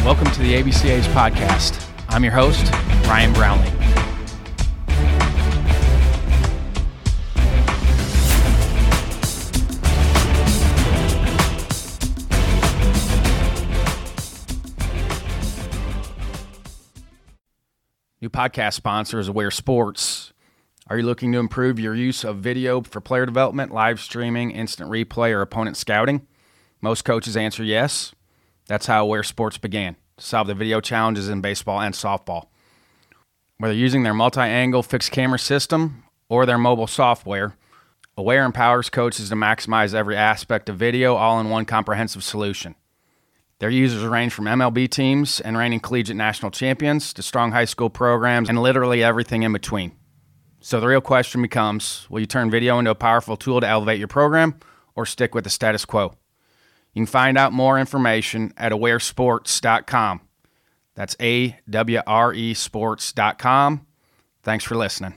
Welcome to the ABCA's podcast. I'm your host, Ryan Brownlee. New podcast sponsor is Aware Sports. Are you looking to improve your use of video for player development, live streaming, instant replay, or opponent scouting? Most coaches answer yes. That's how Aware Sports began, to solve the video challenges in baseball and softball. Whether using their multi-angle fixed camera system or their mobile software, Aware empowers coaches to maximize every aspect of video all in one comprehensive solution. Their users range from MLB teams and reigning collegiate national champions to strong high school programs and literally everything in between. So the real question becomes, will you turn video into a powerful tool to elevate your program or stick with the status quo? You can find out more information at awaresports.com. That's AWRE sports.com. Thanks for listening.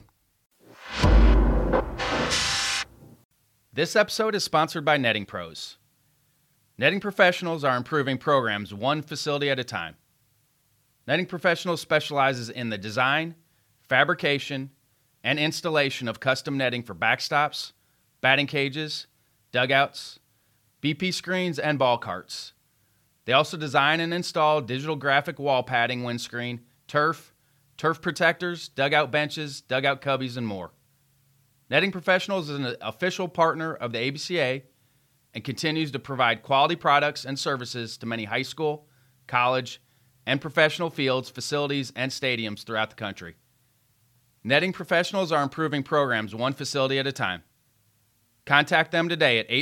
This episode is sponsored by Netting Pros. Netting professionals are improving programs one facility at a time. Netting Professionals specializes in the design, fabrication, and installation of custom netting for backstops, batting cages, dugouts, BP screens, and ball carts. They also design and install digital graphic wall padding, windscreen, turf protectors, dugout benches, dugout cubbies, and more. Netting Professionals is an official partner of the ABCA and continues to provide quality products and services to many high school, college, and professional fields, facilities, and stadiums throughout the country. Netting Professionals are improving programs one facility at a time. Contact them today at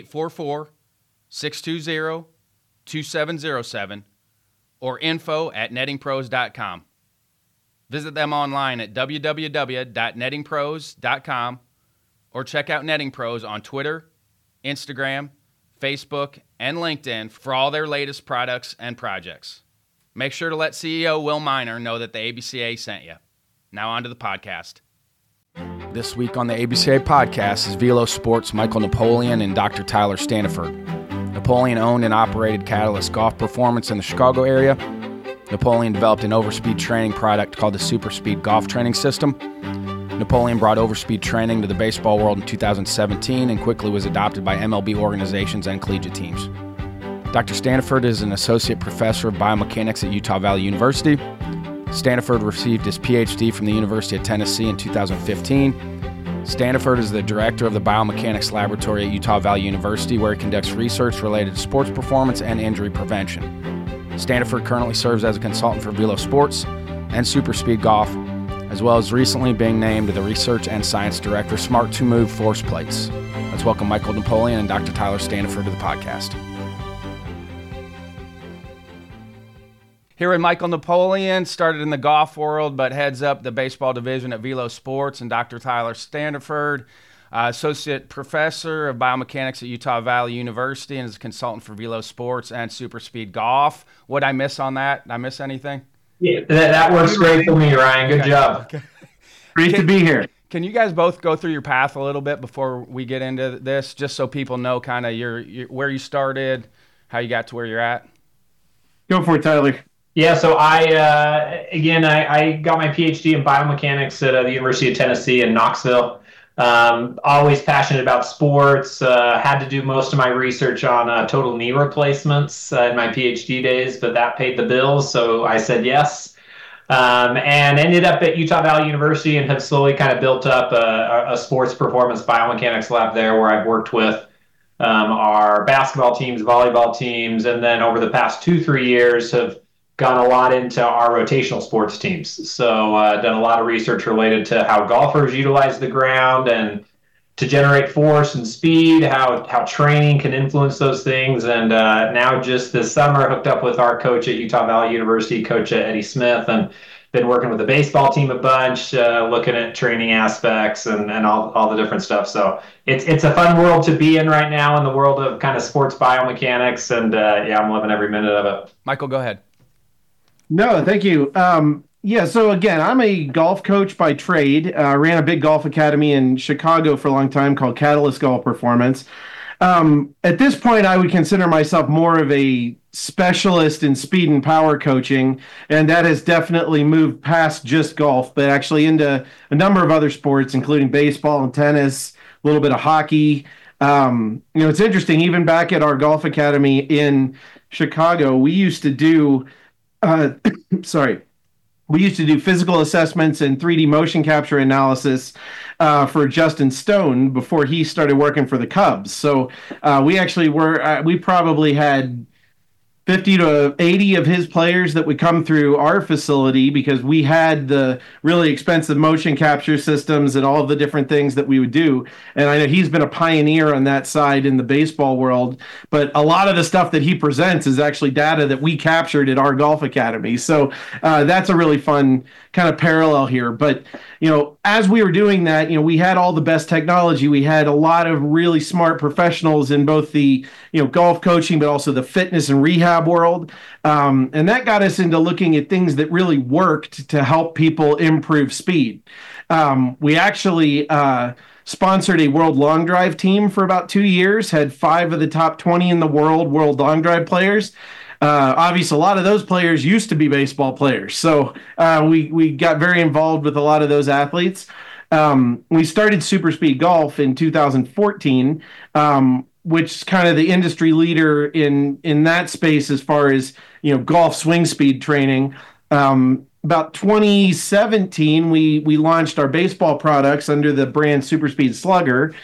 844-620-2707 or info@nettingpros.com. Visit them online at www.nettingpros.com or check out Netting Pros on Twitter, Instagram, Facebook, and LinkedIn for all their latest products and projects. Make sure to let CEO Will Miner know that the ABCA sent you. Now on to the podcast. This week on the ABCA podcast is Velo Sports' Michael Napoleon and Dr. Tyler Staniford. Napoleon owned and operated Catalyst Golf Performance in the Chicago area. Napoleon developed an overspeed training product called the Super Speed Golf Training System. Napoleon brought overspeed training to the baseball world in 2017 and quickly was adopted by MLB organizations and collegiate teams. Dr. Staniford is an associate professor of biomechanics at Utah Valley University. Staniford received his PhD from the University of Tennessee in 2015. Staniford is the director of the Biomechanics Laboratory at Utah Valley University, where he conducts research related to sports performance and injury prevention. Staniford currently serves as a consultant for Velo Sports and Super Speed Golf, as well as recently being named the Research and Science Director, Smart 2 Move Force Plates. Let's welcome Michael Napoleon and Dr. Tyler Staniford to the podcast. Here with Michael Napoleon, started in the golf world, but heads up the baseball division at Velo Sports, and Dr. Tyler Staniford, associate professor of biomechanics at Utah Valley University, and is a consultant for Velo Sports and Super Speed Golf. What did I miss on that? Did I miss anything? Yeah, that works great for me, Ryan. Good job. Okay. Great to be here. Can you guys both go through your path a little bit before we get into this, just so people know kind of your where you started, how you got to where you're at? Go for it, Tyler. Yeah, so I got my PhD in biomechanics at the University of Tennessee in Knoxville. Always passionate about sports. Had to do most of my research on total knee replacements in my PhD days, but that paid the bills, so I said yes. And ended up at Utah Valley University and have slowly kind of built up a sports performance biomechanics lab there, where I've worked with our basketball teams, volleyball teams, and then over the past 2-3 years have gone a lot into our rotational sports teams. So done a lot of research related to how golfers utilize the ground and to generate force and speed, how training can influence those things. And now just this summer, hooked up with our coach at Utah Valley University, Coach Eddie Smith, and been working with the baseball team a bunch, looking at training aspects and all the different stuff. So it's a fun world to be in right now in the world of kind of sports biomechanics. And I'm loving every minute of it. Michael, go ahead. No, thank you. So again, I'm a golf coach by trade. Ran a big golf academy in Chicago for a long time called Catalyst Golf Performance. At this point, I would consider myself more of a specialist in speed and power coaching, and that has definitely moved past just golf, but actually into a number of other sports, including baseball and tennis, a little bit of hockey. It's interesting, even back at our golf academy in Chicago, we used to do, sorry, we used to do physical assessments and 3D motion capture analysis for Justin Stone before he started working for the Cubs. So we probably had 50 to 80 of his players that would come through our facility because we had the really expensive motion capture systems and all of the different things that we would do. And I know he's been a pioneer on that side in the baseball world, but a lot of the stuff that he presents is actually data that we captured at our golf academy. So that's a really fun kind of parallel here. But, as we were doing that, we had all the best technology. We had a lot of really smart professionals in both the, golf coaching, but also the fitness and rehab world. And that got us into looking at things that really worked to help people improve speed. We actually sponsored a World Long Drive team for about 2 years, had 5 of the top 20 in the world World Long Drive players. Obviously, a lot of those players used to be baseball players. So we got very involved with a lot of those athletes. We started Super Speed Golf in 2014, which is kind of the industry leader in that space as far as, golf swing speed training. About 2017, we launched our baseball products under the brand Super Speed Slugger,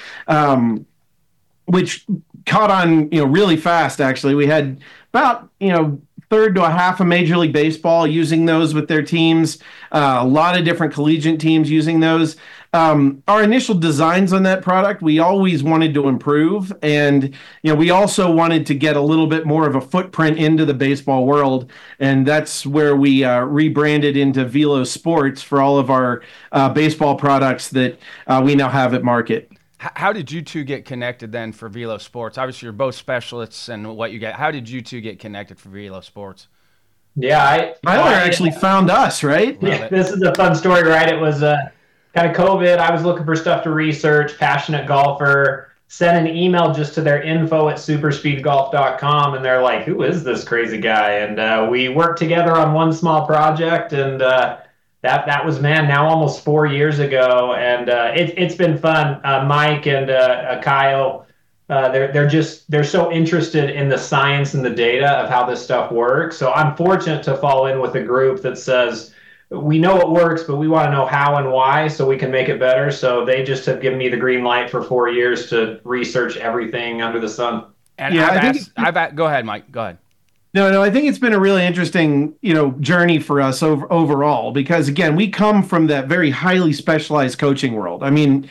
which caught on, really fast, actually. We had about, third to a half of Major League Baseball using those with their teams. A lot of different collegiate teams using those. Our initial designs on that product, we always wanted to improve. And, we also wanted to get a little bit more of a footprint into the baseball world. And that's where we rebranded into Velo Sports for all of our baseball products that we now have at market. How did you two get connected then for Velo Sports? Obviously, you're both specialists in what you get. How did you two get connected for Velo Sports? Yeah, Tyler actually found us, right? Yeah, this is a fun story, right? It was kind of COVID. I was looking for stuff to research, passionate golfer, sent an email just to their info@superspeedgolf.com, and they're like, who is this crazy guy? And we worked together on one small project, and that was, now almost 4 years ago, and it's been fun. Mike and Kyle, they're so interested in the science and the data of how this stuff works. So I'm fortunate to fall in with a group that says we know it works, but we want to know how and why so we can make it better. So they just have given me the green light for 4 years to research everything under the sun. And go ahead, Mike. Go ahead. No, I think it's been a really interesting, journey for us overall, because again, we come from that very highly specialized coaching world. I mean,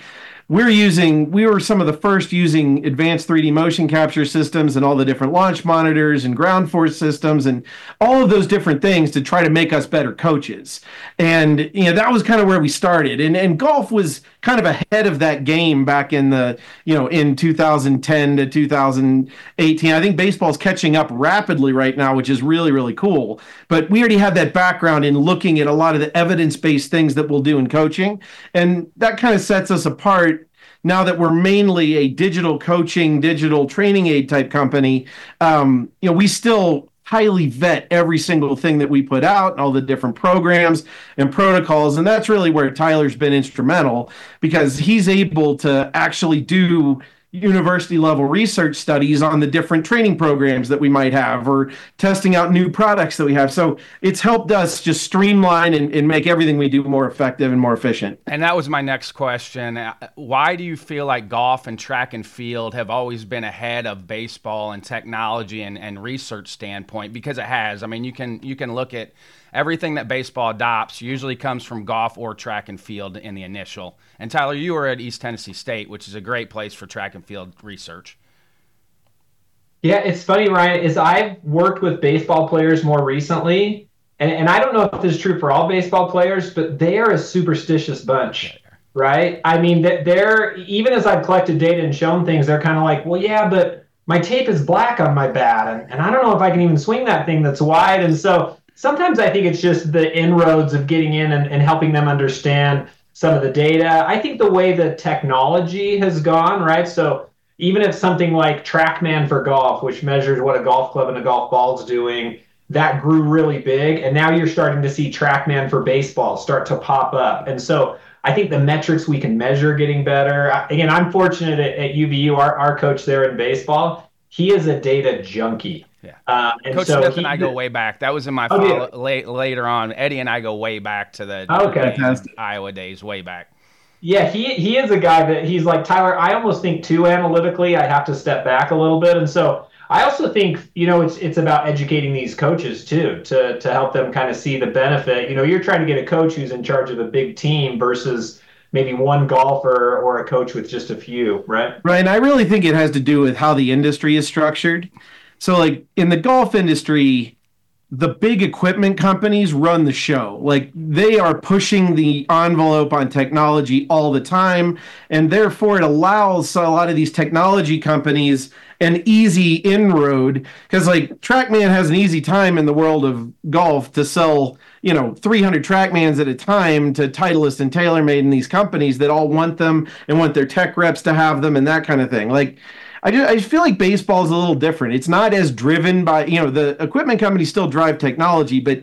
we were some of the first using advanced 3D motion capture systems and all the different launch monitors and ground force systems and all of those different things to try to make us better coaches. And, that was kind of where we started. And golf was kind of ahead of that game back in in 2010 to 2018. I think baseball's catching up rapidly right now, which is really, really cool. But we already had that background in looking at a lot of the evidence-based things that we'll do in coaching. And that kind of sets us apart now that we're mainly a digital coaching, digital training aid type company. We still highly vet every single thing that we put out and all the different programs and protocols. And that's really where Tyler's been instrumental, because he's able to actually do university level research studies on the different training programs that we might have, or testing out new products that we have. So it's helped us just streamline and make everything we do more effective and more efficient. And that was my next question. Why do you feel like golf and track and field have always been ahead of baseball and technology and research standpoint? Because it has. I mean, you can look at everything that baseball adopts usually comes from golf or track and field in the initial. And Tyler, you were at East Tennessee State, which is a great place for track and field research. Yeah, it's funny, Ryan, is I've worked with baseball players more recently, and I don't know if this is true for all baseball players, but they are a superstitious bunch, right? I mean, they're, even as I've collected data and shown things, they're kind of like, well, yeah, but my tape is black on my bat, and I don't know if I can even swing that thing that's wide. And so sometimes I think it's just the inroads of getting in and helping them understand some of the data. I think the way the technology has gone, right? So even if something like TrackMan for golf, which measures what a golf club and a golf ball is doing, that grew really big. And now you're starting to see TrackMan for baseball start to pop up. And so I think the metrics we can measure getting better. Again, I'm fortunate at UVU, our coach there in baseball, he is a data junkie. Yeah. And Coach Smith and I go way back. That was in my later on. Eddie and I go way back to the Iowa days, way back. Yeah, he is a guy that he's like, Tyler, I almost think too analytically, I have to step back a little bit. And so I also think, it's about educating these coaches too, to help them kind of see the benefit. You're trying to get a coach who's in charge of a big team versus maybe one golfer or a coach with just a few, right? Right. And I really think it has to do with how the industry is structured. So like in the golf industry, the big equipment companies run the show. Like they are pushing the envelope on technology all the time. And therefore it allows a lot of these technology companies an easy inroad, because like TrackMan has an easy time in the world of golf to sell, 300 TrackMans at a time to Titleist and TaylorMade and these companies that all want them and want their tech reps to have them and that kind of thing. Like I feel like baseball is a little different. It's not as driven by, the equipment companies still drive technology, but,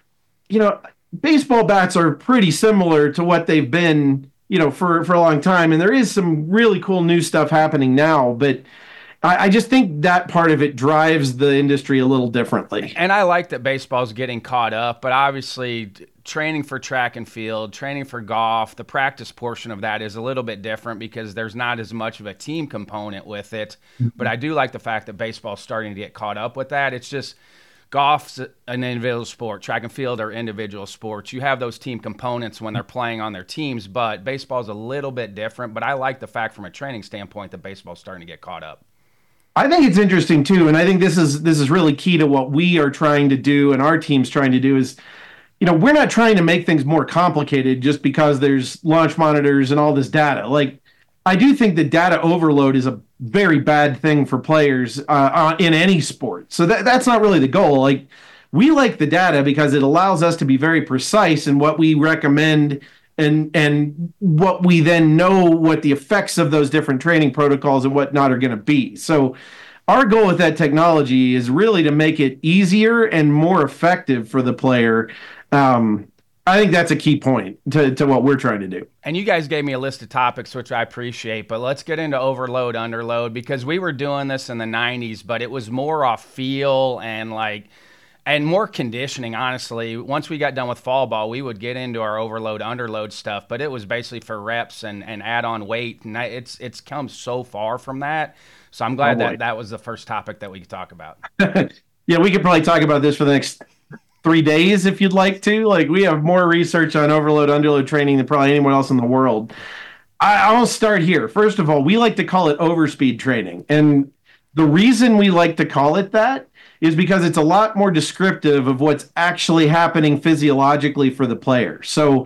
baseball bats are pretty similar to what they've been, for a long time. And there is some really cool new stuff happening now, but I just think that part of it drives the industry a little differently. And I like that baseball's getting caught up, but obviously training for track and field, training for golf, the practice portion of that is a little bit different because there's not as much of a team component with it. But I do like the fact that baseball's starting to get caught up with that. It's just golf's an individual sport. Track and field are individual sports. You have those team components when they're playing on their teams, but baseball's a little bit different. But I like the fact from a training standpoint that baseball's starting to get caught up. I think it's interesting too, and I think this is really key to what we are trying to do and our team's trying to do is, we're not trying to make things more complicated just because there's launch monitors and all this data. Like, I do think that data overload is a very bad thing for players in any sport. So that's not really the goal. Like, we like the data because it allows us to be very precise in what we recommend and what we then know what the effects of those different training protocols and whatnot are going to be. So our goal with that technology is really to make it easier and more effective for the player. I think that's a key point to what we're trying to do. And you guys gave me a list of topics, which I appreciate, but let's get into overload, underload, because we were doing this in the 90s, but it was more off feel and more conditioning, honestly. Once we got done with fall ball, we would get into our overload, underload stuff, but it was basically for reps and add on weight. And it's come so far from that. So I'm glad that was the first topic that we could talk about. Yeah, we could probably talk about this for the next 3 days if you'd like to. Like, we have more research on overload, underload training than probably anyone else in the world. I'll start here. First of all, we like to call it overspeed training. And the reason we like to call it that is because it's a lot more descriptive of what's actually happening physiologically for the player. So,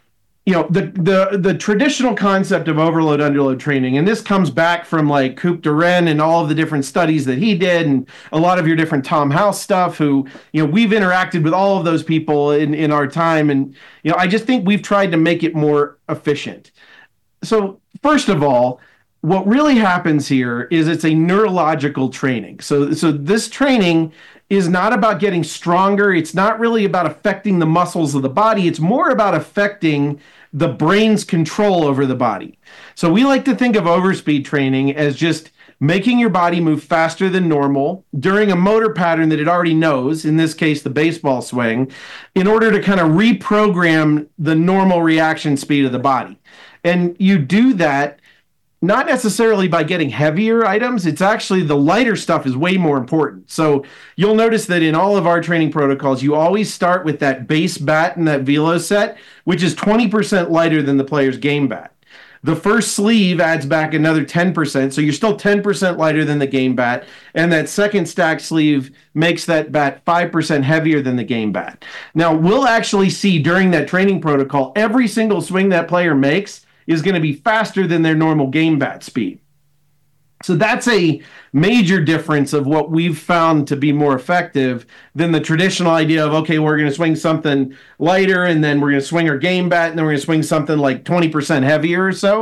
the traditional concept of overload, underload training, and this comes back from like Coop Duren and all of the different studies that he did and a lot of your different Tom House stuff who, we've interacted with all of those people in our time. And, I just think we've tried to make it more efficient. So first of all, what really happens here is it's a neurological training. So this training is not about getting stronger. It's not really about affecting the muscles of the body. It's more about affecting the brain's control over the body. So we like to think of overspeed training as just making your body move faster than normal during a motor pattern that it already knows, in this case, the baseball swing, in order to kind of reprogram the normal reaction speed of the body. And you do that not necessarily by getting heavier items. It's actually the lighter stuff is way more important. So you'll notice that in all of our training protocols, you always start with that base bat and that velo set, which is 20% lighter than the player's game bat. The first sleeve adds back another 10%, so you're still 10% lighter than the game bat, and that second stack sleeve makes that bat 5% heavier than the game bat. Now, we'll actually see during that training protocol, every single swing that player makes is going to be faster than their normal game bat speed. So that's a major difference of what we've found to be more effective than the traditional idea of, okay, we're going to swing something lighter and then we're going to swing our game bat and then we're going to swing something like 20% heavier or so.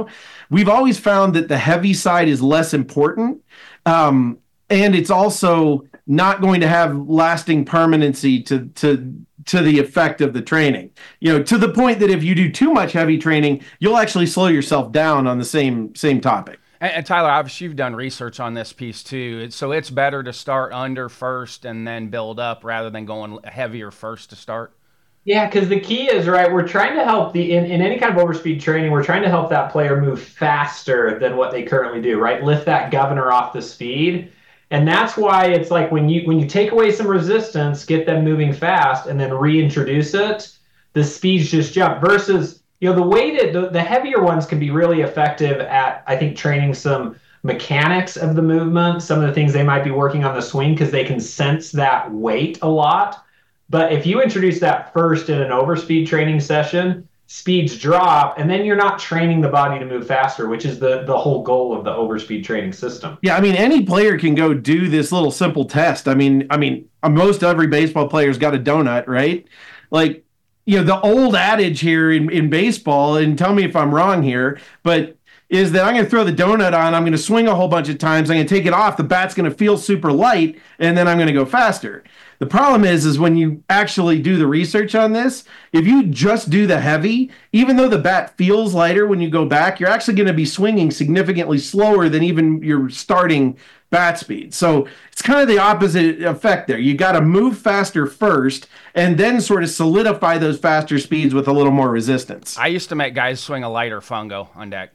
we've always found that the heavy side is less important. And it's also not going to have lasting permanency to the effect of the training. To the point that if you do too much heavy training, you'll actually slow yourself down on the same topic. And Tyler, obviously you've done research on this piece too. So it's better to start under first and then build up rather than going heavier first to start. Yeah, because the key is, right, we're trying to help in any kind of overspeed training, we're trying to help that player move faster than what they currently do, right? Lift that governor off the speed. And that's why it's like when you take away some resistance, get them moving fast, and then reintroduce it, the speeds just jump. Versus, the way that the heavier ones can be really effective at, I think, training some mechanics of the movement, some of the things they might be working on the swing because they can sense that weight a lot. But if you introduce that first in an overspeed training session, speeds drop, and then you're not training the body to move faster, which is the whole goal of the overspeed training system. Yeah, any player can go do this little simple test. Most every baseball player's got a donut, right? Like, the old adage here in baseball, and tell me if I'm wrong here, but is that I'm going to throw the donut on, I'm going to swing a whole bunch of times, I'm going to take it off, the bat's going to feel super light, and then I'm going to go faster. The problem is when you actually do the research on this, if you just do the heavy, even though the bat feels lighter when you go back, you're actually going to be swinging significantly slower than even your starting bat speed. So it's kind of the opposite effect there. You got to move faster first and then sort of solidify those faster speeds with a little more resistance. I used to make guys swing a lighter fungo on deck.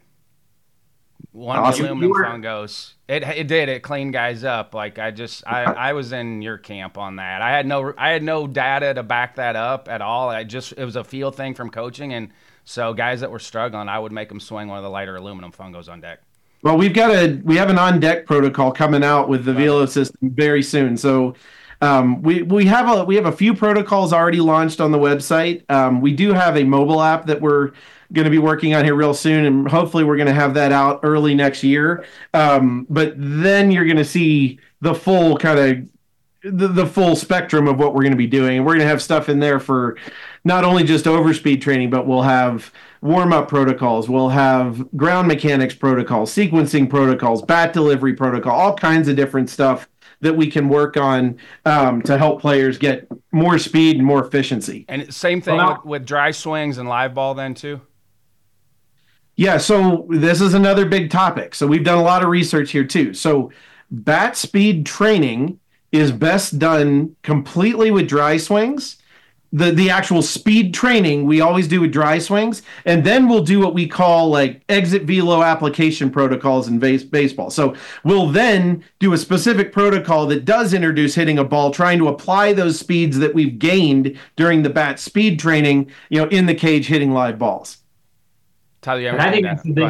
Aluminum fungos. It cleaned guys up. Like I was in your camp on that. I had no data to back that up at all. It was a feel thing from coaching, and so guys that were struggling, I would make them swing one of the lighter aluminum fungos on deck. Well, we have an on deck protocol coming out with the Velo system very soon. So we have a few protocols already launched on the website. We do have a mobile app that we're going to be working on here real soon, and hopefully we're going to have that out early next year. But then you're going to see the full the full spectrum of what we're going to be doing. And we're going to have stuff in there for not only just overspeed training, but we'll have warm-up protocols, we'll have ground mechanics protocols, sequencing protocols, bat delivery protocol, all kinds of different stuff that we can work on to help players get more speed and more efficiency. And same thing with dry swings and live ball then too? Yeah, so this is another big topic. So we've done a lot of research here too. So bat speed training is best done completely with dry swings. The actual speed training we always do with dry swings, and then we'll do what we call like exit velo application protocols in baseball. So we'll then do a specific protocol that does introduce hitting a ball, trying to apply those speeds that we've gained during the bat speed training, in the cage hitting live balls. Tyler, and I think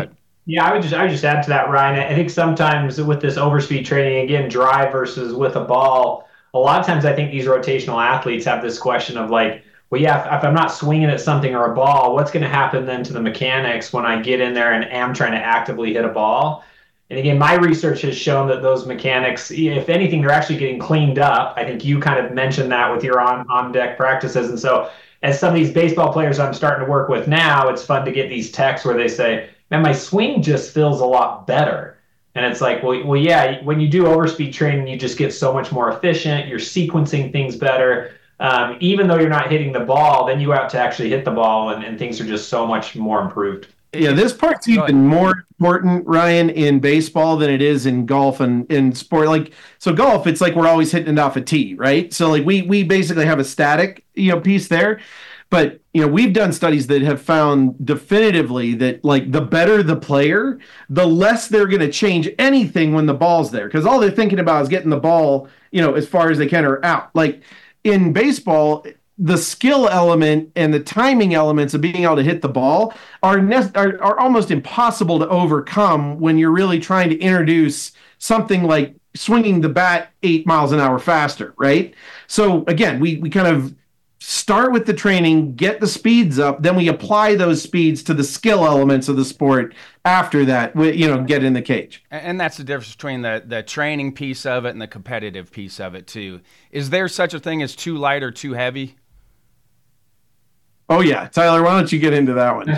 I would just add to that, Ryan. I think sometimes with this overspeed training, again, dry versus with a ball, a lot of times I think these rotational athletes have this question of like, well, yeah, if I'm not swinging at something or a ball, what's going to happen then to the mechanics when I get in there and am trying to actively hit a ball? And again, my research has shown that those mechanics, if anything, they're actually getting cleaned up. I think you kind of mentioned that with your on-deck practices. And so as some of these baseball players I'm starting to work with now, it's fun to get these texts where they say, man, my swing just feels a lot better. And it's like, well, yeah, when you do overspeed training, you just get so much more efficient. You're sequencing things better. Even though you're not hitting the ball, then you go out to actually hit the ball, and things are just so much more improved. Yeah, this part's even more important, Ryan, in baseball than it is in golf and in sport. Like, so golf, it's like we're always hitting it off a tee, right? So like we basically have a static, piece there. But, we've done studies that have found definitively that like the better the player, the less they're going to change anything when the ball's there. Because all they're thinking about is getting the ball, as far as they can or out. Like in baseball, the skill element and the timing elements of being able to hit the ball are almost impossible to overcome when you're really trying to introduce something like swinging the bat 8 miles an hour faster, right? So again, we kind of start with the training, get the speeds up, then we apply those speeds to the skill elements of the sport after that, get in the cage. And that's the difference between the training piece of it and the competitive piece of it too. Is there such a thing as too light or too heavy? Oh yeah. Tyler, why don't you get into that one?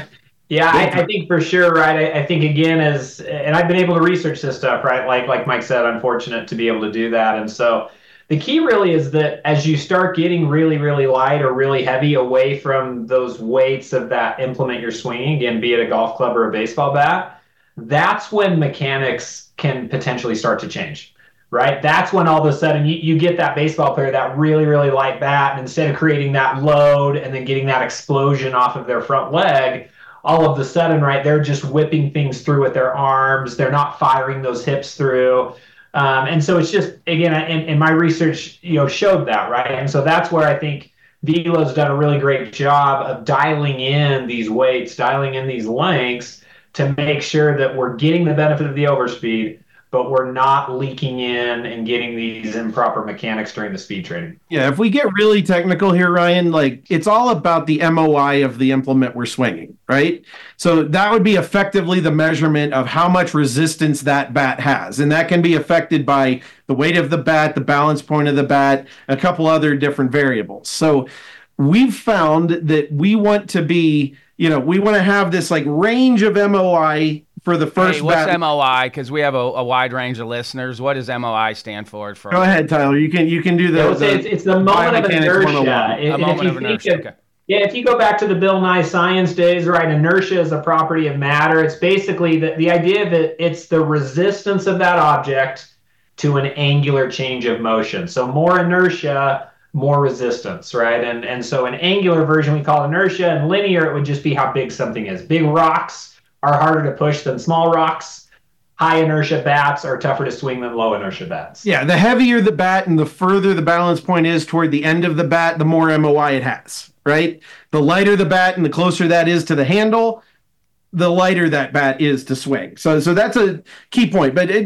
Yeah, I think for sure, right? I think again, and I've been able to research this stuff, right? Like Mike said, I'm fortunate to be able to do that. And so the key really is that as you start getting really, really light or really heavy away from those weights of that implement you're swinging, again, be it a golf club or a baseball bat, that's when mechanics can potentially start to change, right? That's when all of a sudden you get that baseball player, that really, really light bat, and instead of creating that load and then getting that explosion off of their front leg, all of a sudden, right, they're just whipping things through with their arms. They're not firing those hips through. And so it's just, again, in my research, showed that, right? And so that's where I think Velo's done a really great job of dialing in these weights, dialing in these lengths to make sure that we're getting the benefit of the overspeed, but we're not leaking in and getting these improper mechanics during the speed training. Yeah, if we get really technical here, Ryan, like it's all about the MOI of the implement we're swinging, right? So that would be effectively the measurement of how much resistance that bat has. And that can be affected by the weight of the bat, the balance point of the bat, a couple other different variables. So we've found that we want to be, we want to have this like range of MOI for the first what's bat. MOI? Because we have a wide range of listeners. What does MOI stand for? Go ahead, Tyler. You can do it's the moment of inertia. A moment of inertia. Okay. Yeah, if you go back to the Bill Nye science days, right, inertia is a property of matter. It's basically the idea that it's the resistance of that object to an angular change of motion. So more inertia, more resistance, right? And so an angular version we call inertia, and linear it would just be how big something is. Big rocks are harder to push than small rocks. High inertia bats are tougher to swing than low inertia bats. Yeah, the heavier the bat and the further the balance point is toward the end of the bat, the more MOI it has, right? The lighter the bat and the closer that is to the handle, the lighter that bat is to swing. So that's a key point. But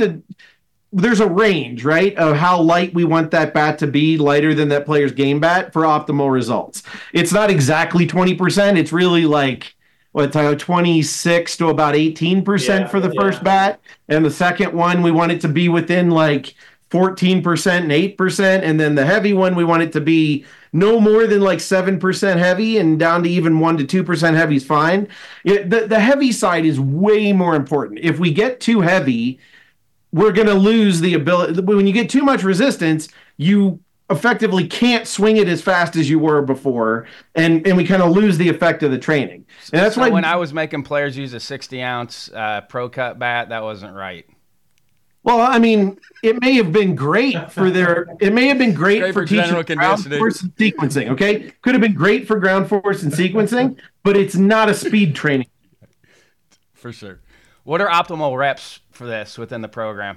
there's a range, right, of how light we want that bat to be, lighter than that player's game bat for optimal results. It's not exactly 20%. It's really like 26 to about 18% for the first bat. And the second one, we want it to be within like 14% and 8%. And then the heavy one, we want it to be no more than like 7% heavy, and down to even 1% to 2% heavy is fine. The heavy side is way more important. If we get too heavy, we're going to lose the ability. When you get too much resistance, you effectively can't swing it as fast as you were before, and we kind of lose the effect of the training. And that's why when I was making players use a 60-ounce Pro Cut bat, that wasn't right. Well, I mean, it may have been great for teaching ground force and sequencing, okay? Could have been great for ground force and sequencing, but it's not a speed training. For sure. What are optimal reps for this within the program?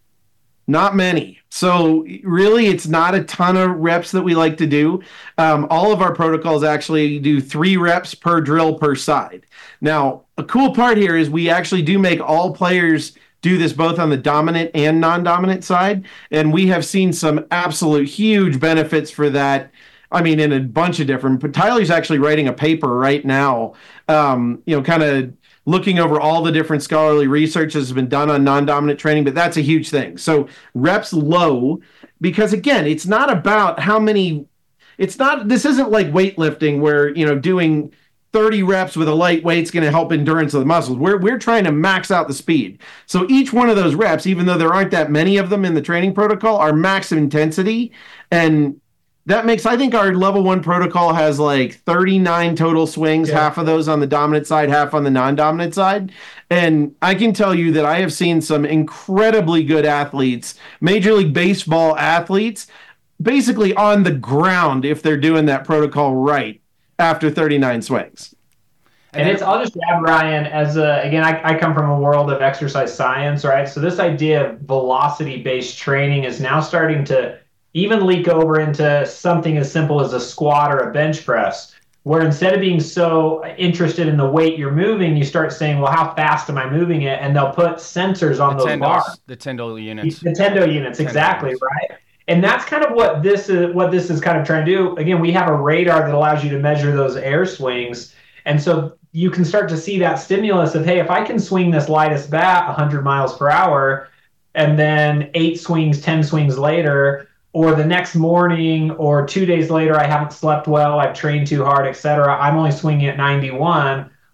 Not many. So really, it's not a ton of reps that we like to do. All of our protocols actually do 3 reps per drill per side. Now, a cool part here is we actually do make all players do this both on the dominant and non-dominant side. And we have seen some absolute huge benefits for that. I mean, in a bunch of different, but Tyler's actually writing a paper right now, kind of looking over all the different scholarly research that's been done on non-dominant training, but that's a huge thing. So reps low, because again, it's not about how many, this isn't like weightlifting where, doing 30 reps with a light weight's going to help endurance of the muscles. We're trying to max out the speed. So each one of those reps, even though there aren't that many of them in the training protocol, are max intensity. And that makes, I think our level 1 protocol has like 39 total swings, half of those on the dominant side, half on the non-dominant side. And I can tell you that I have seen some incredibly good athletes, Major League Baseball athletes, basically on the ground if they're doing that protocol right after 39 swings. And I'll just add, Ryan, again, I come from a world of exercise science, right? So this idea of velocity-based training is now starting to even leak over into something as simple as a squat or a bench press, where instead of being so interested in the weight you're moving, you start saying, well, how fast am I moving it? And they'll put sensors on those bars. The Tendo units. The Tendo units, exactly, right? And that's kind of what this is kind of trying to do. Again, we have a radar that allows you to measure those air swings. And so you can start to see that stimulus of, hey, if I can swing this lightest bat 100 miles per hour, and then 8 swings, 10 swings later, or the next morning or 2 days later, I haven't slept well, I've trained too hard, etc. I'm only swinging at 91.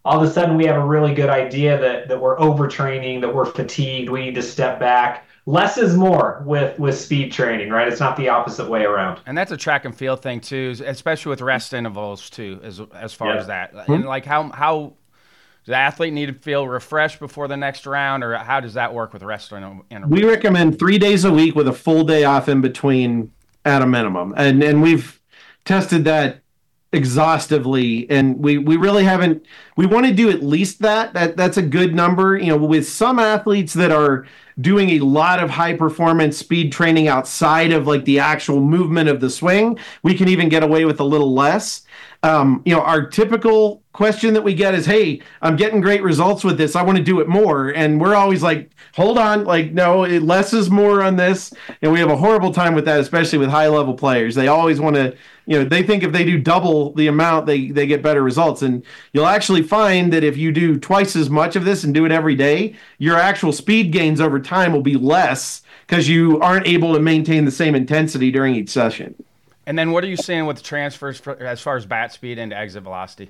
all of a sudden we have a really good idea that we're overtraining, that we're fatigued, we need to step back. Less is more with speed training, right? It's not the opposite way around. And that's a track and field thing too, especially with rest intervals too, as far as that. And like how does the athlete need to feel refreshed before the next round, or how does that work with rest intervals? We recommend 3 days a week with a full day off in between at a minimum. And we've tested that exhaustively, and we really haven't. We want to do at least that's a good number. With some athletes that are doing a lot of high performance speed training outside of like the actual movement of the swing, we can even get away with a little less. Our typical question that we get is, hey, I'm getting great results with this, I want to do it more. And we're always like, hold on, like, no, less is more on this. And we have a horrible time with that, especially with high level players. They always want to, they think if they do double the amount, they get better results. And you'll actually find that if you do twice as much of this and do it every day, your actual speed gains over time will be less because you aren't able to maintain the same intensity during each session. And then what are you seeing with transfers as far as bat speed into exit velocity?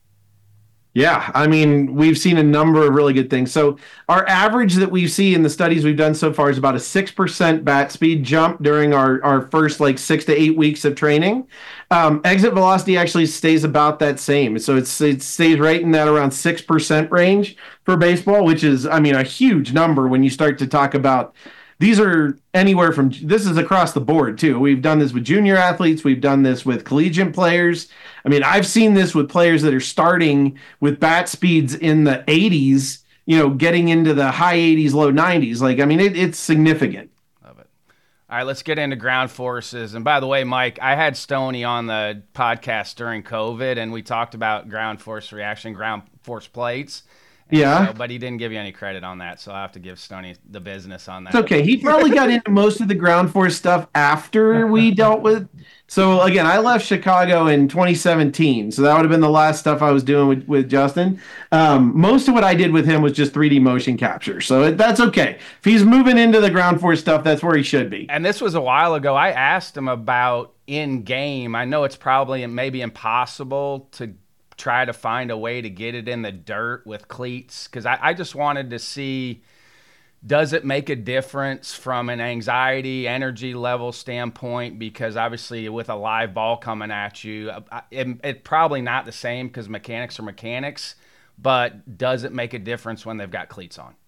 Yeah, I mean, we've seen a number of really good things. So our average that we see in the studies we've done so far is about a 6% bat speed jump during our first like 6 to 8 weeks of training. Exit velocity actually stays about that same. So it stays right in that around 6% range for baseball, which is, I mean, a huge number when you start to talk about. These are anywhere from, this is across the board too. We've done this with junior athletes. We've done this with collegiate players. I mean, I've seen this with players that are starting with bat speeds in the 80s, getting into the high 80s, low 90s. Like, I mean, it's significant. Love it. All right, let's get into ground forces. And by the way, Mike, I had Stoney on the podcast during COVID, and we talked about ground force reaction, ground force plates. Yeah. But he didn't give you any credit on that, so I have to give Stoney the business on that. It's okay. He probably got into most of the ground force stuff after we dealt with. So, again, I left Chicago in 2017, so that would have been the last stuff I was doing with Justin. Most of what I did with him was just 3D motion capture, so that's okay. If he's moving into the ground force stuff, that's where he should be. And this was a while ago. I asked him about in-game. I know it's probably maybe impossible to try to find a way to get it in the dirt with cleats, because I just wanted to see, does it make a difference from an anxiety, energy level standpoint? Because obviously with a live ball coming at you, it's probably not the same because mechanics are mechanics, but does it make a difference when they've got cleats on?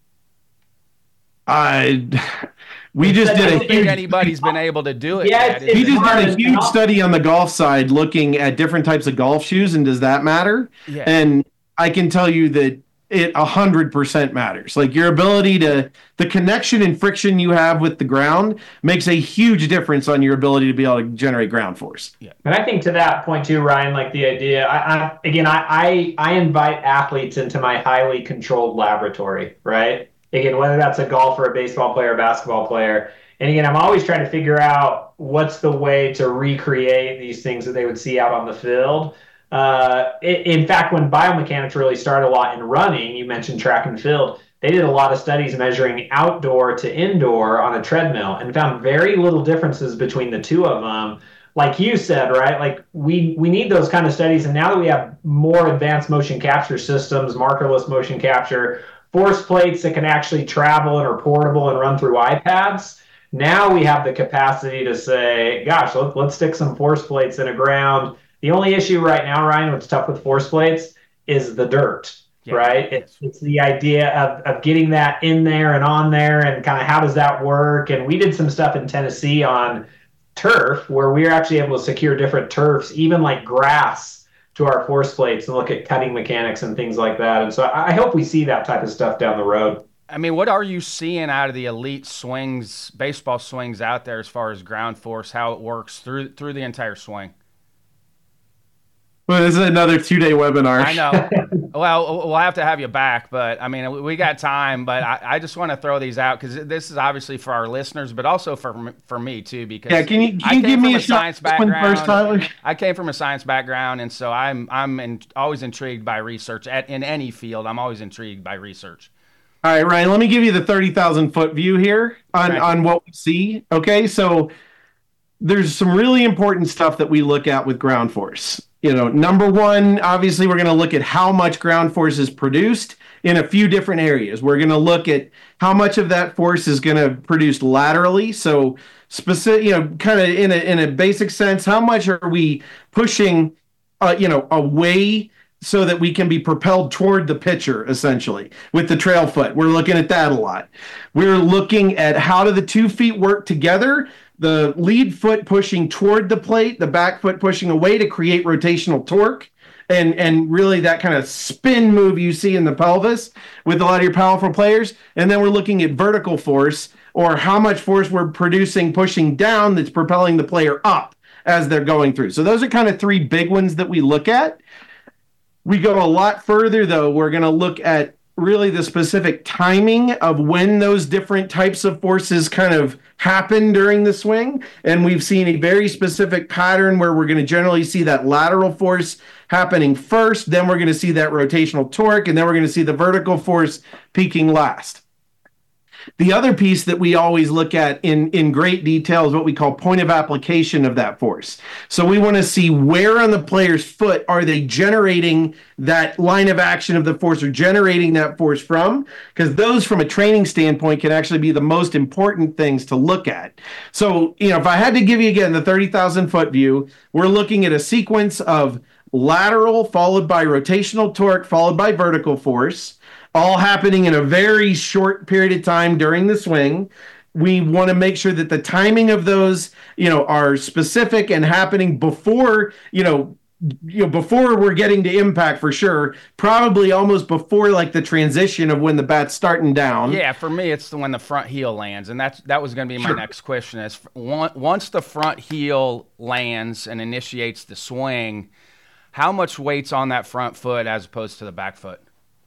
We just did I don't think anybody's been able to do it. Yeah, he just did a huge study on the golf side looking at different types of golf shoes, and does that matter? Yeah. And I can tell you that it 100% matters. Like your ability the connection and friction you have with the ground makes a huge difference on your ability to be able to generate ground force. Yeah. And I think to that point too, Ryan, like the idea, I invite athletes into my highly controlled laboratory, right? Again, whether that's a golfer, a baseball player, a basketball player. And again, I'm always trying to figure out what's the way to recreate these things that they would see out on the field. In fact, when biomechanics really started a lot in running, you mentioned track and field, they did a lot of studies measuring outdoor to indoor on a treadmill and found very little differences between the two of them. Like you said, right? Like we need those kind of studies. And now that we have more advanced motion capture systems, markerless motion capture, force plates that can actually travel and are portable and run through iPads, now we have the capacity to say, gosh, let's stick some force plates in a ground. The only issue right now, Ryan, what's tough with force plates is the dirt, right? It's the idea of getting that in there and on there and kind of how does that work? And we did some stuff in Tennessee on turf where we were actually able to secure different turfs, even like grass, to our force plates and look at cutting mechanics and things like that. And so I hope we see that type of stuff down the road. I mean, what are you seeing out of the elite swings, baseball swings out there as far as ground force, how it works through the entire swing? Well, this is another 2-day webinar. I know. Well, we'll have to have you back, but I mean, we got time, but I just want to throw these out because this is obviously for our listeners, but also for me too, because can you give me a science background first, Tyler? I came from a science background, and so I'm always intrigued by research in any field. I'm always intrigued by research. All right, Ryan, let me give you the 30,000 foot view here on what we see. Okay, so there's some really important stuff that we look at with ground force. Number one, obviously, we're going to look at how much ground force is produced in a few different areas. We're going to look at how much of that force is going to produce laterally. So specific, kind of in a basic sense, how much are we pushing, away so that we can be propelled toward the pitcher, essentially, with the trail foot. We're looking at that a lot. We're looking at how do the 2 feet work together, the lead foot pushing toward the plate, the back foot pushing away to create rotational torque, and really that kind of spin move you see in the pelvis with a lot of your powerful players. And then we're looking at vertical force, or how much force we're producing pushing down that's propelling the player up as they're going through. So those are kind of 3 big ones that we look at. We go a lot further, though. We're going to look at really the specific timing of when those different types of forces kind of happen during the swing. And we've seen a very specific pattern where we're going to generally see that lateral force happening first, then we're going to see that rotational torque, and then we're going to see the vertical force peaking last. The other piece that we always look at in great detail is what we call point of application of that force. So we want to see where on the player's foot are they generating that line of action of the force, or generating that force from, because those from a training standpoint can actually be the most important things to look at. So, if I had to give you again the 30,000 foot view, we're looking at a sequence of lateral followed by rotational torque followed by vertical force, all happening in a very short period of time during the swing. We want to make sure that the timing of those, are specific and happening before, before we're getting to impact for sure. Probably almost before like the transition of when the bat's starting down. Yeah, for me, it's when the front heel lands, and that was going to be my next question. Is once the front heel lands and initiates the swing, how much weight's on that front foot as opposed to the back foot?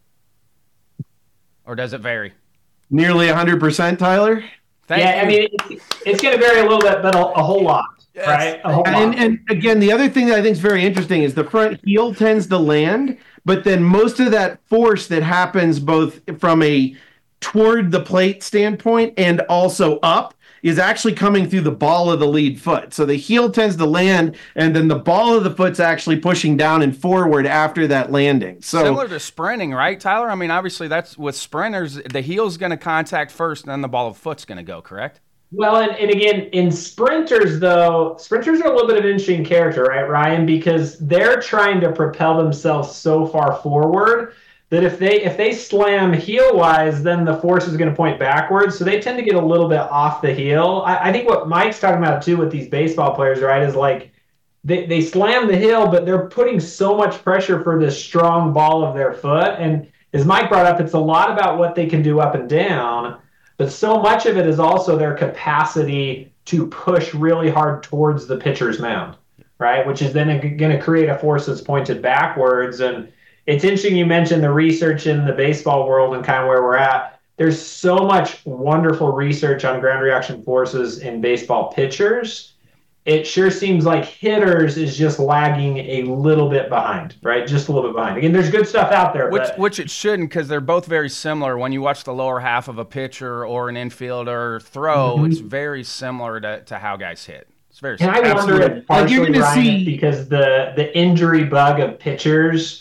Or does it vary? Nearly 100%, Tyler. Thank you. I mean, it's going to vary a little bit, but a whole lot, right? A whole lot. And again, the other thing that I think is very interesting is the front heel tends to land, but then most of that force that happens both from a toward the plate standpoint and also up is actually coming through the ball of the lead foot. So the heel tends to land, and then the ball of the foot's actually pushing down and forward after that landing. So similar to sprinting, right, Tyler? I mean, obviously that's with sprinters, the heel's going to contact first, and then the ball of the foot's going to go, correct? Well, and again, in sprinters, though, sprinters are a little bit of an interesting character, right, Ryan? Because they're trying to propel themselves so far forward that if they slam heel-wise, then the force is going to point backwards. So they tend to get a little bit off the heel. I think what Mike's talking about, too, with these baseball players, right, is like they slam the heel, but they're putting so much pressure for this strong ball of their foot. And as Mike brought up, it's a lot about what they can do up and down, but so much of it is also their capacity to push really hard towards the pitcher's mound, right, which is then going to create a force that's pointed backwards. And it's interesting you mentioned the research in the baseball world and kind of where we're at. There's so much wonderful research on ground reaction forces in baseball pitchers. It sure seems like hitters is just lagging a little bit behind, right? Just a little bit behind. Again, there's good stuff out there. Which it shouldn't, because they're both very similar. When you watch the lower half of a pitcher or an infielder throw, it's very similar to how guys hit. It's very similar. And I wonder if partially, Ryan, because the injury bug of pitchers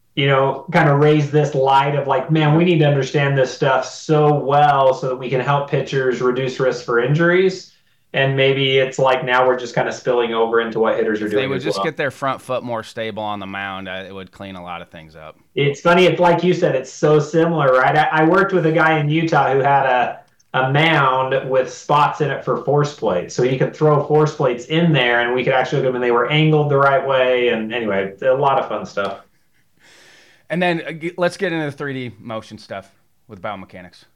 kind of raise this light of like, man, we need to understand this stuff so well so that we can help pitchers reduce risk for injuries. And maybe it's like now we're just kind of spilling over into what hitters are doing. They would just get their front foot more stable on the mound. It would clean a lot of things up. It's funny. It's like you said, it's so similar, right? I worked with a guy in Utah who had a mound with spots in it for force plates. So he could throw force plates in there and we could actually look at them and they were angled the right way. And anyway, a lot of fun stuff. And then let's get into the 3D motion stuff with biomechanics.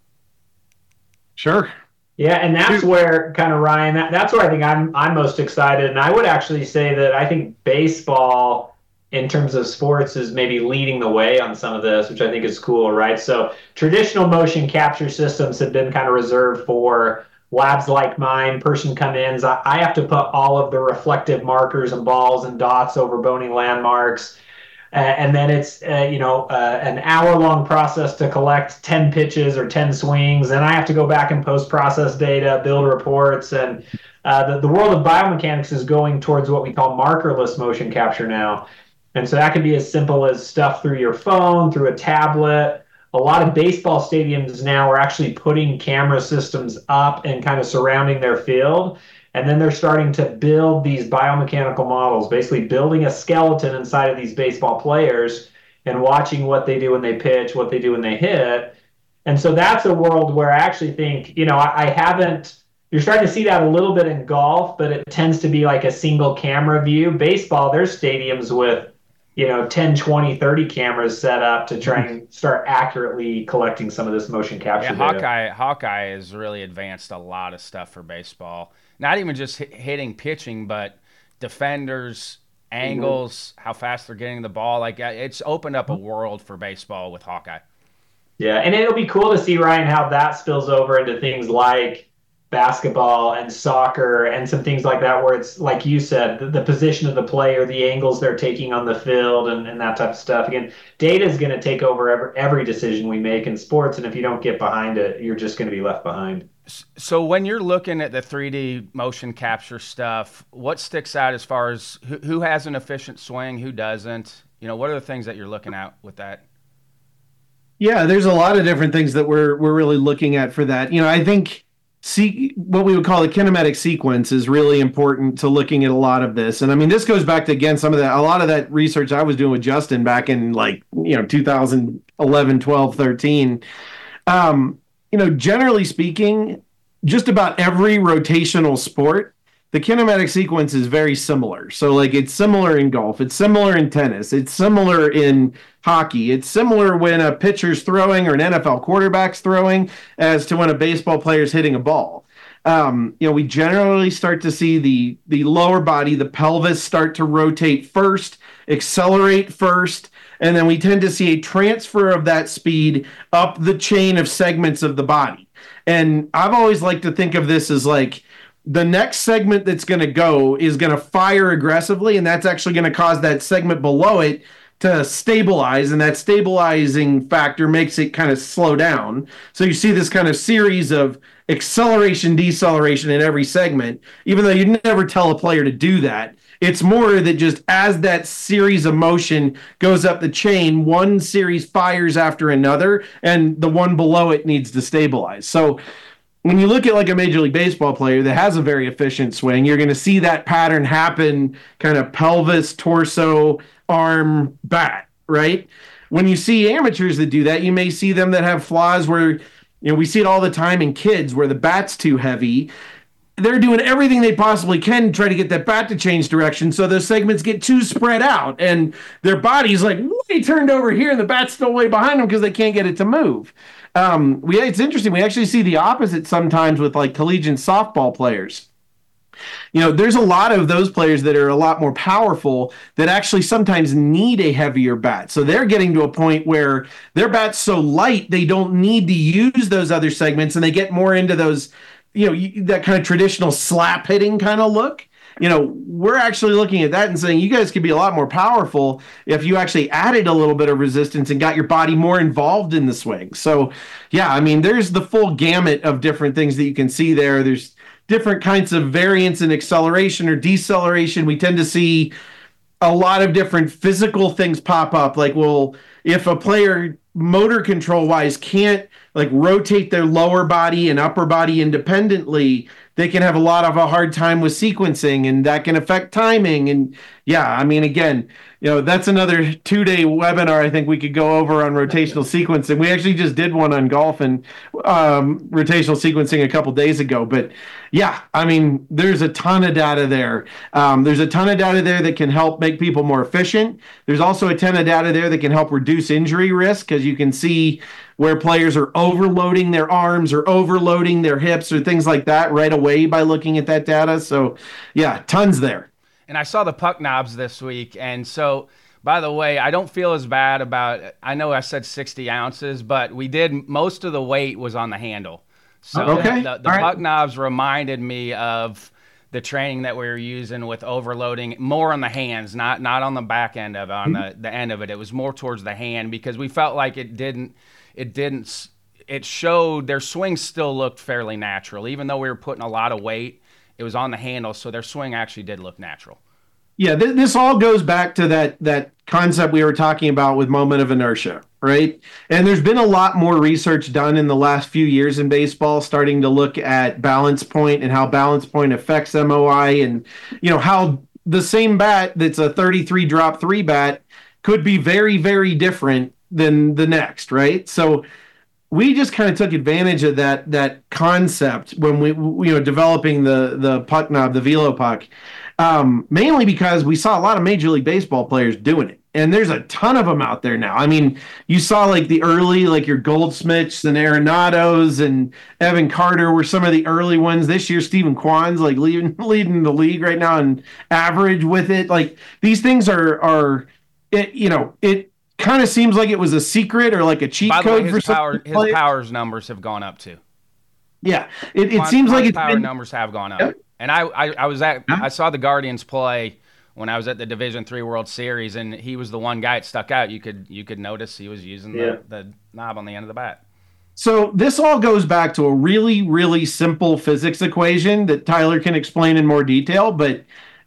Sure. Yeah, and that's where kind of, Ryan, that's where I think I'm most excited. And I would actually say that I think baseball, in terms of sports, is maybe leading the way on some of this, which I think is cool, right? So traditional motion capture systems have been kind of reserved for labs like mine, person come in. I have to put all of the reflective markers and balls and dots over bony landmarks. And then it's, an hour-long process to collect 10 pitches or 10 swings. And I have to go back and post-process data, build reports. And the world of biomechanics is going towards what we call markerless motion capture now. And so that can be as simple as stuff through your phone, through a tablet. A lot of baseball stadiums now are actually putting camera systems up and kind of surrounding their field. And then they're starting to build these biomechanical models, basically building a skeleton inside of these baseball players and watching what they do when they pitch, what they do when they hit. And so that's a world where I actually think, I haven't, you're starting to see that a little bit in golf, but it tends to be like a single camera view. Baseball, there's stadiums with 10, 20, 30 cameras set up to try and start accurately collecting some of this motion capture data. Hawkeye has really advanced a lot of stuff for baseball. Not even just hitting pitching, but defenders, angles, how fast they're getting the ball. Like, it's opened up a world for baseball with Hawkeye. Yeah, and it'll be cool to see, Ryan, how that spills over into things like basketball and soccer and some things like that, where it's like you said, the position of the player, the angles they're taking on the field, and that type of stuff. Again, data is going to take over every decision we make in sports, and if you don't get behind it, you're just going to be left behind. So when you're looking at the 3D motion capture stuff, what sticks out as far as who has an efficient swing, who doesn't? What are the things that you're looking at with that? Yeah, there's a lot of different things that we're really looking at for that. I think what we would call the kinematic sequence is really important to looking at a lot of this. And I mean, this goes back to, again, a lot of that research I was doing with Justin back in 2011, 12, 13. Generally speaking, just about every rotational sport, the kinematic sequence is very similar. So it's similar in golf, it's similar in tennis, it's similar in hockey, it's similar when a pitcher's throwing or an NFL quarterback's throwing as to when a baseball player's hitting a ball. We generally start to see the lower body, the pelvis, start to rotate first, accelerate first, and then we tend to see a transfer of that speed up the chain of segments of the body. And I've always liked to think of this as the next segment that's going to go is going to fire aggressively, and that's actually going to cause that segment below it to stabilize, and that stabilizing factor makes it kind of slow down. So you see this kind of series of acceleration, deceleration in every segment, even though you'd never tell a player to do that. It's more that just as that series of motion goes up the chain, one series fires after another, and the one below it needs to stabilize. So when you look at a Major League Baseball player that has a very efficient swing, you're going to see that pattern happen kind of pelvis, torso, arm, bat, right? When you see amateurs that do that, you may see them that have flaws where, we see it all the time in kids where the bat's too heavy. They're doing everything they possibly can to try to get that bat to change direction, so those segments get too spread out, and their body's way turned over here, and the bat's still way behind them because they can't get it to move. It's interesting. We actually see the opposite sometimes with collegiate softball players. There's a lot of those players that are a lot more powerful that actually sometimes need a heavier bat. So they're getting to a point where their bat's so light, they don't need to use those other segments, and they get more into those, that kind of traditional slap hitting kind of look. We're actually looking at that and saying you guys could be a lot more powerful if you actually added a little bit of resistance and got your body more involved in the swing. So, yeah, I mean, there's the full gamut of different things that you can see there. There's different kinds of variance in acceleration or deceleration. We tend to see a lot of different physical things pop up. If a player motor control wise can't rotate their lower body and upper body independently, they can have a hard time with sequencing, and that can affect timing. And yeah, I mean, again, that's another 2-day webinar I think we could go over on rotational sequencing. We actually just did one on golf and rotational sequencing a couple days ago. But yeah, I mean, there's a ton of data there. There's a ton of data there that can help make people more efficient. There's also a ton of data there that can help reduce injury risk, because you can see where players are overloading their arms or overloading their hips or things like that right away by looking at that data. So yeah, tons there. And I saw the puck knobs this week. And so, by the way, I don't feel as bad about, I know I said 60 ounces, but most of the weight was on the handle. So okay. the puck knobs reminded me of the training that we were using with overloading more on the hands, not on the back end of it, on the end of it. It was more towards the hand, because we felt like it showed their swing still looked fairly natural. Even though we were putting a lot of weight, it was on the handle, so their swing actually did look natural. Yeah, this all goes back to that concept we were talking about with moment of inertia, right? And there's been a lot more research done in the last few years in baseball, starting to look at balance point and how balance point affects MOI, and how the same bat that's a 33 drop three bat could be very, very different than the next, right? So we just kind of took advantage of that concept when we developing the puck knob, the velo puck, mainly because we saw a lot of Major League Baseball players doing it, and there's a ton of them out there now. I mean, you saw like the early, like your Goldsmiths and Arenados and Evan Carter were some of the early ones. This year, Stephen Kwan's like leading the league right now in average with it. Like these things are it kind of seems like it was a secret or like a cheat code for some his powers numbers have gone up too. Yeah, it seems like power numbers have gone up. Yep. And I saw the Guardians play when I was at the Division III World Series, and he was the one guy that stuck out. You could notice he was using the knob on the end of the bat. So this all goes back to a really, really simple physics equation that Tyler can explain in more detail, but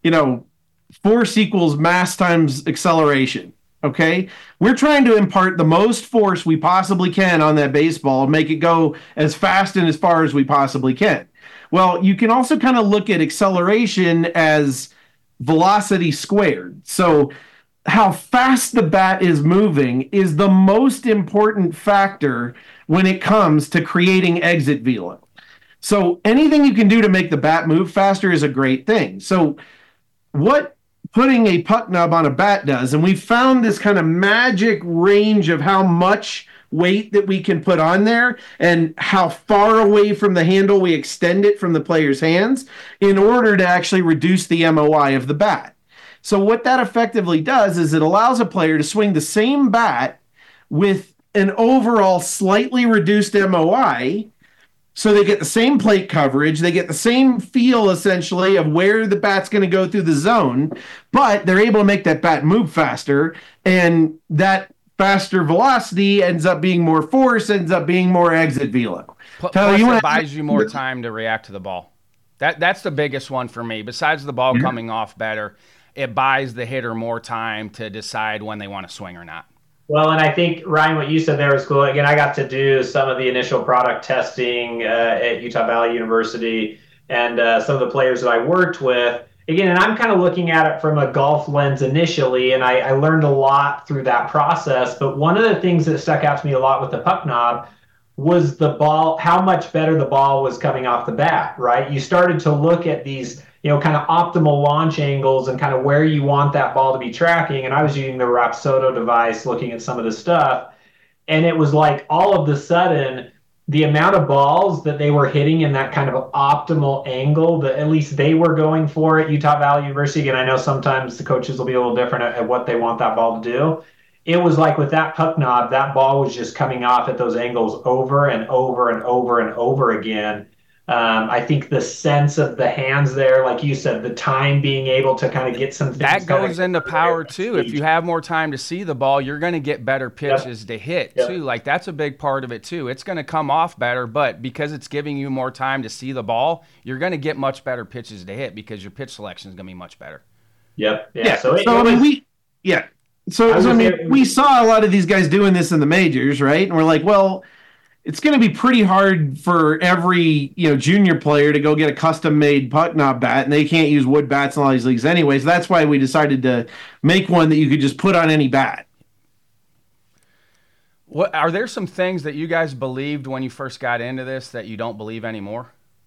force equals mass times acceleration. Okay, we're trying to impart the most force we possibly can on that baseball and make it go as fast and as far as we possibly can. Well, you can also kind of look at acceleration as velocity squared. So how fast the bat is moving is the most important factor when it comes to creating exit velo. So anything you can do to make the bat move faster is a great thing. So what putting a puck knob on a bat does, and we found this kind of magic range of how much weight that we can put on there and how far away from the handle we extend it from the player's hands in order to actually reduce the MOI of the bat. So what that effectively does is it allows a player to swing the same bat with an overall slightly reduced MOI. So they get the same plate coverage, they get the same feel essentially of where the bat's going to go through the zone, but they're able to make that bat move faster, and that faster velocity ends up being more force, ends up being more exit velo. Plus it buys you more time to react to the ball. That's the biggest one for me. Besides the ball coming off better, it buys the hitter more time to decide when they want to swing or not. Well, and I think, Ryan, what you said there was cool. Again, I got to do some of the initial product testing at Utah Valley University, and some of the players that I worked with. Again, and I'm kind of looking at it from a golf lens initially, and I learned a lot through that process. But one of the things that stuck out to me a lot with the puck knob was the ball, how much better the ball was coming off the bat, right? You started to look at these kind of optimal launch angles and kind of where you want that ball to be tracking. And I was using the Rapsodo device, looking at some of the stuff. And it was like all of a sudden, the amount of balls that they were hitting in that kind of optimal angle that at least they were going for at Utah Valley University. And I know sometimes the coaches will be a little different at what they want that ball to do. It was like with that puck knob, that ball was just coming off at those angles over and over and over and over again. I think the sense of the hands there, like you said, the time being able to kind of get some things. That goes into power too. If you have more time to see the ball, you're going to get better pitches to hit too. Like that's a big part of it too. It's going to come off better, but because it's giving you more time to see the ball, you're going to get much better pitches to hit because your pitch selection is going to be much better. Yep. Yeah. So we saw a lot of these guys doing this in the majors, right? And we're like, well, it's going to be pretty hard for every junior player to go get a custom-made puck knob bat, and they can't use wood bats in all these leagues anyway. So that's why we decided to make one that you could just put on any bat. What are there some things that you guys believed when you first got into this that you don't believe anymore?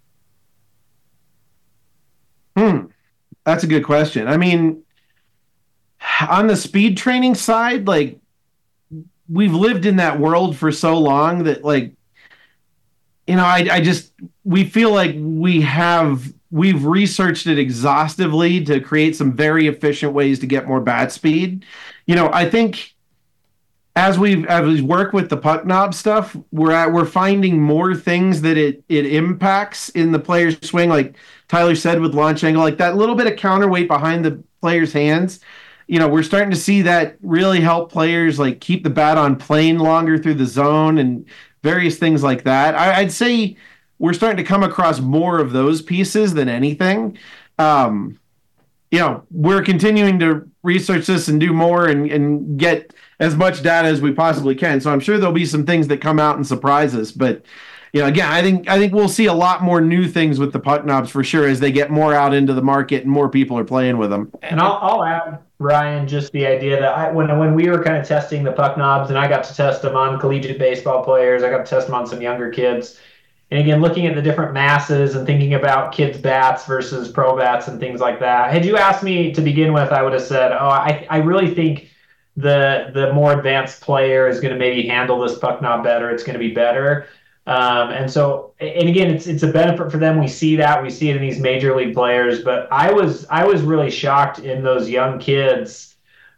That's a good question. I mean, on the speed training side, like, we've lived in that world for so long that we feel like we've researched it exhaustively to create some very efficient ways to get more bat speed. I think as we work with the puck knob stuff, we're finding more things that it impacts in the player's swing. Like Tyler said, with launch angle, like that little bit of counterweight behind the player's hands. We're starting to see that really help players like keep the bat on plane longer through the zone and various things like that. I'd say we're starting to come across more of those pieces than anything. we're continuing to research this and do more and get as much data as we possibly can. So I'm sure there'll be some things that come out and surprise us. But again, I think we'll see a lot more new things with the puck knobs for sure as they get more out into the market and more people are playing with them. And I'll add, Ryan, just the idea that when we were kind of testing the puck knobs, and I got to test them on collegiate baseball players, I got to test them on some younger kids. And again, looking at the different masses and thinking about kids' bats versus pro bats and things like that. Had you asked me to begin with, I would have said, I really think the more advanced player is going to maybe handle this puck knob better. It's going to be better. And again, it's a benefit for them. We see it in these major league players. But I was really shocked in those young kids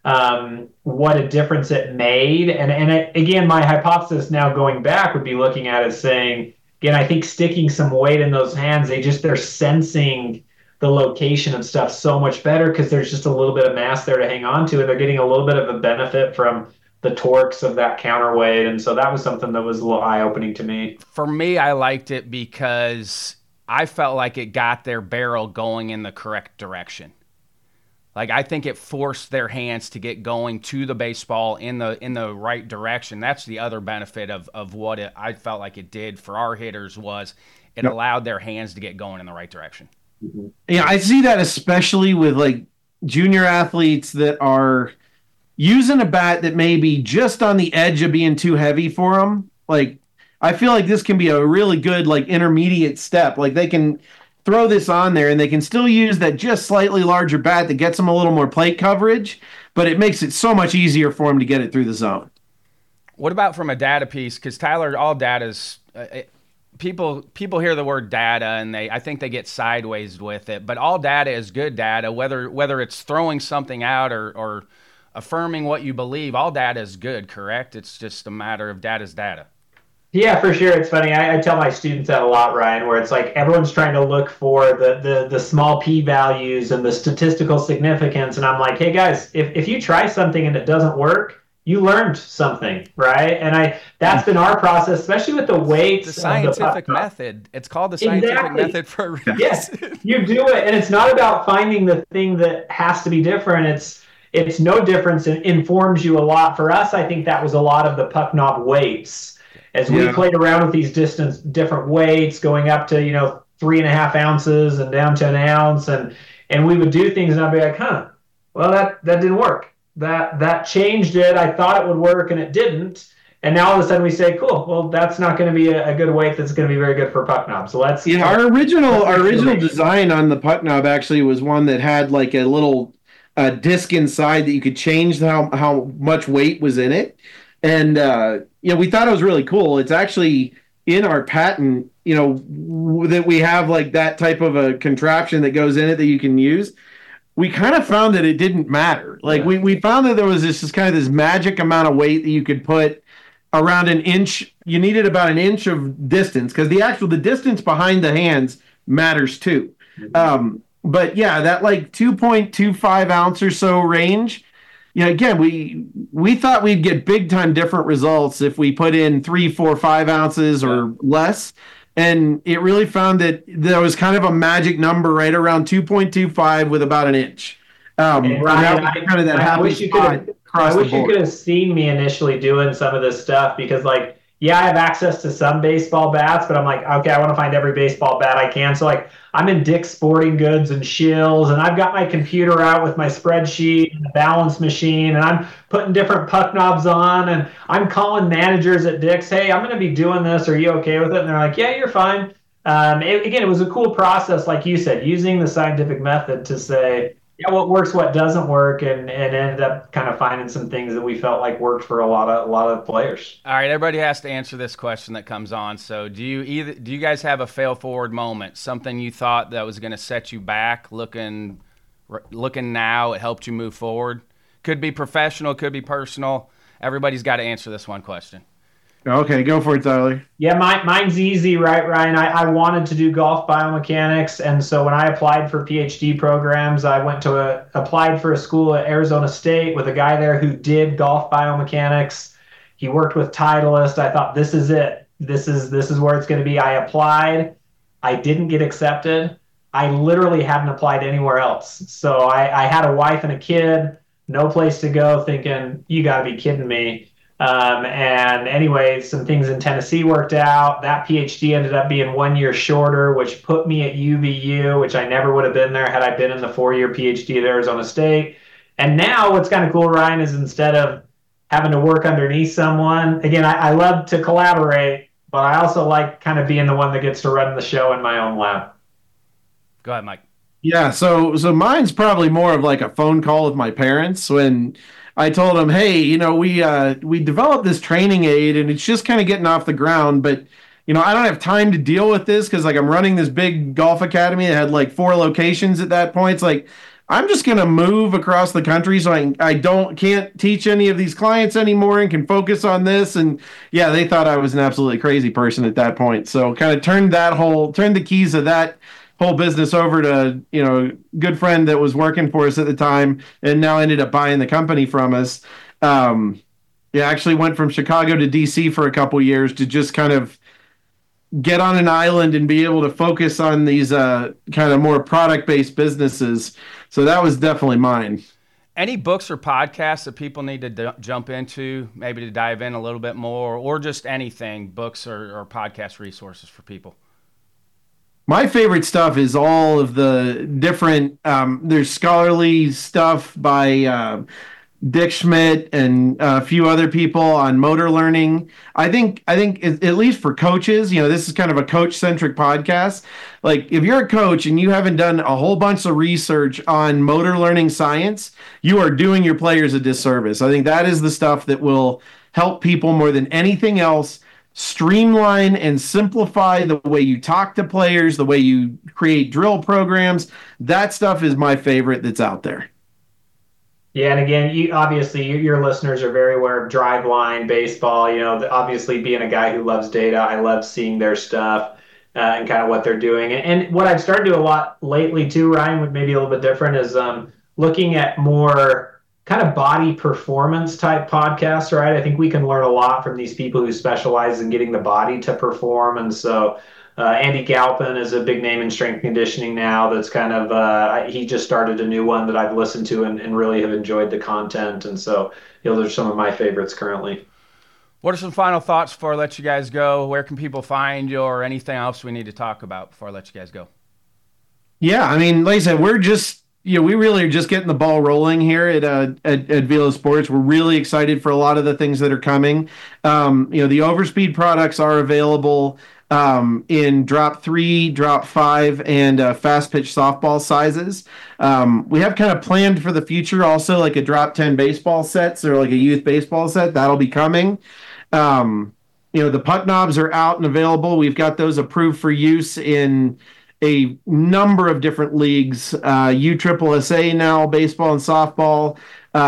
what a difference it made. Again, my hypothesis now going back would be looking at it saying, again, I think sticking some weight in those hands, they're sensing the location of stuff so much better because there's just a little bit of mass there to hang on to, and they're getting a little bit of a benefit from the torques of that counterweight. And so that was something that was a little eye-opening to me. For me, I liked it because I felt like it got their barrel going in the correct direction. Like, I think it forced their hands to get going to the baseball in the right direction. That's the other benefit of what I felt like it did for our hitters was it allowed their hands to get going in the right direction. Yeah, I see that especially with like junior athletes that are using a bat that may be just on the edge of being too heavy for them. Like, I feel like this can be a really good like intermediate step. Like, they can throw this on there and they can still use that just slightly larger bat that gets them a little more plate coverage, but it makes it so much easier for them to get it through the zone. What about from a data piece? Because Tyler, all data's people hear the word data and I think they get sideways with it, but all data is good data, whether it's throwing something out or affirming what you believe. All data is good, correct? It's just a matter of data's data. Yeah, for sure. It's funny. I tell my students that a lot, Ryan, where it's like everyone's trying to look for the small p values and the statistical significance. And I'm like, hey, guys, if you try something and it doesn't work, you learned something, right? And that's been our process, especially with the weights. The scientific method. It's called the scientific method for a reason. Yes, you do it. And it's not about finding the thing that has to be different. It's no difference. It informs you a lot. For us, I think that was a lot of the puck knob weights. As we played around with these different weights, going up to 3.5 ounces and down to an ounce, and we would do things, and I'd be like, well, that didn't work. That changed it. I thought it would work, and it didn't. And now all of a sudden we say, cool, well, that's not going to be a good weight that's going to be very good for puck knob. So let's. Yeah, our original design on the puck knob actually was one that had like a little disc inside that you could change how much weight was in it. And, we thought it was really cool. It's actually in our patent, that we have like that type of a contraption that goes in it that you can use. We kind of found that it didn't matter. Like we found that there was this kind of this magic amount of weight that you could put around an inch. You needed about an inch of distance because the distance behind the hands matters too. But yeah, that like 2.25 ounce or so range. Again, we thought we'd get big time different results if we put in 3, 4, 5 ounces or less. And it really found that there was kind of a magic number right around 2.25 with about an inch. And Ryan, I wish you could have seen me initially doing some of this stuff because I have access to some baseball bats, but I'm like, okay, I want to find every baseball bat I can. So I'm in Dick's Sporting Goods and Shills, and I've got my computer out with my spreadsheet and the balance machine, and I'm putting different puck knobs on, and I'm calling managers at Dick's, hey, I'm going to be doing this. Are you okay with it? And they're like, yeah, you're fine. It was a cool process, like you said, using the scientific method to say, what works, what doesn't work, and ended up kind of finding some things that we felt like worked for a lot of players. All right, everybody has to answer this question that comes on. So, do you guys have a fail forward moment? Something you thought that was going to set you back, looking now, it helped you move forward? Could be professional, could be personal. Everybody's got to answer this one question. Okay, go for it, Tyler. Yeah, mine's easy, right, Ryan? I wanted to do golf biomechanics, and so when I applied for PhD programs, I applied for a school at Arizona State with a guy there who did golf biomechanics. He worked with Titleist. I thought, this is it. This is where it's going to be. I applied. I didn't get accepted. I literally hadn't applied anywhere else. So I had a wife and a kid, no place to go, thinking, you got to be kidding me. And anyway, some things in Tennessee worked out. That PhD ended up being 1 year shorter, which put me at UVU, which I never would have been there had I been in the 4-year PhD at Arizona State. And now what's kind of cool, Ryan, is instead of having to work underneath someone, again, I love to collaborate, but I also like kind of being the one that gets to run the show in my own lab. Go ahead, Mike. Yeah, so mine's probably more of like a phone call with my parents when I told them, hey, we developed this training aid and it's just kind of getting off the ground, but I don't have time to deal with this because like I'm running this big golf academy that had like 4 locations at that point. It's like I'm just gonna move across the country so I can't teach any of these clients anymore and can focus on this. And yeah, they thought I was an absolutely crazy person at that point. So kind of turned the keys of that whole business over to good friend that was working for us at the time and now ended up buying the company from us. Actually went from Chicago to DC for a couple years to just kind of get on an island and be able to focus on these kind of more product-based businesses. So that was definitely mine. Any books or podcasts that people need to jump into, maybe to dive in a little bit more, or just anything, books or podcast resources for people? My favorite stuff is all of the different, there's scholarly stuff by Dick Schmidt and a few other people on motor learning. I think at least for coaches, this is kind of a coach-centric podcast. Like if you're a coach and you haven't done a whole bunch of research on motor learning science, you are doing your players a disservice. I think that is the stuff that will help people more than anything else streamline and simplify the way you talk to players, the way you create drill programs. That stuff is my favorite that's out there. Yeah, and again, your listeners are very aware of Driveline baseball. Obviously being a guy who loves data, I love seeing their stuff and kind of what they're doing. And what I've started to do a lot lately too, Ryan, would maybe a little bit different, is looking at more kind of body performance type podcasts, right? I think we can learn a lot from these people who specialize in getting the body to perform. And so Andy Galpin is a big name in strength conditioning now. That's kind of, he just started a new one that I've listened to and really have enjoyed the content. And so, those are some of my favorites currently. What are some final thoughts before I let you guys go? Where can people find you, or anything else we need to talk about before I let you guys go? Yeah, I mean, like I said, we're just, we really are just getting the ball rolling here at Velo Sports. We're really excited for a lot of the things that are coming. The Overspeed products are available in drop 3, drop 5, and fast pitch softball sizes. We have kind of planned for the future also like a drop 10 baseball sets or like a youth baseball set. That'll be coming. The puck knobs are out and available. We've got those approved for use in a number of different leagues, USSSA now, baseball and softball,